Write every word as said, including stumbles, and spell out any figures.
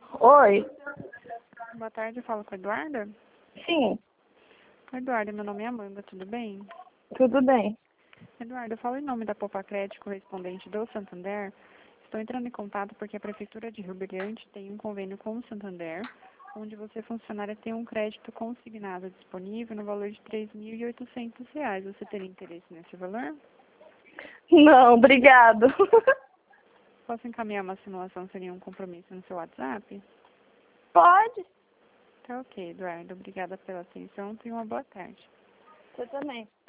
Oi? Boa tarde, eu falo com a Eduarda. Sim, Eduarda, meu nome é Amanda, tudo bem? tudo bem. Eduarda, eu falo em nome da Popa Crédito, correspondente do Santander. Estou entrando em contato porque a Prefeitura de Rio Brilhante tem um convênio com o Santander, onde você, funcionária, tem um crédito consignado disponível no valor de três mil e oitocentos reais. Você teria interesse nesse valor? Não, obrigado. Posso encaminhar uma simulação sem nenhum compromisso no seu WhatsApp? Pode? Tá ok, Eduardo. Obrigada pela atenção. Tenha uma boa tarde. Você também.